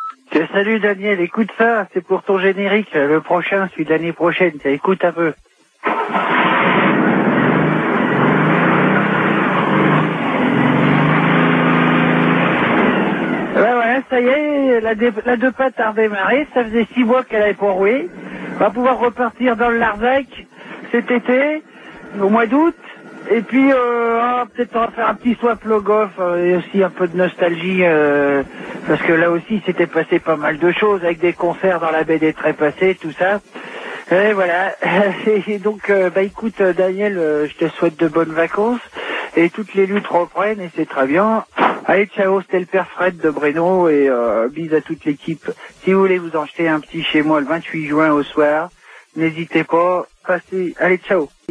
Salut Daniel, écoute ça, c'est pour ton générique, le prochain, celui de l'année prochaine, écoute un peu. Ben voilà, ça y est, la deux pattes a redémarré, ça faisait 6 mois qu'elle avait pas roué. On va pouvoir repartir dans le Larzac cet été, au mois d'août. Et puis, peut-être on va faire un petit swap logoff et aussi un peu de nostalgie, parce que là aussi, s'était passé pas mal de choses avec des concerts dans la baie des Trépassés, tout ça. Et voilà. Et donc, écoute, Daniel, je te souhaite de bonnes vacances. Et toutes les luttes reprennent et c'est très bien. Allez, ciao, c'était le père Fred de Breno et bise à toute l'équipe. Si vous voulez vous en jeter un petit chez moi le 28 juin au soir, n'hésitez pas. Passez. Allez, ciao.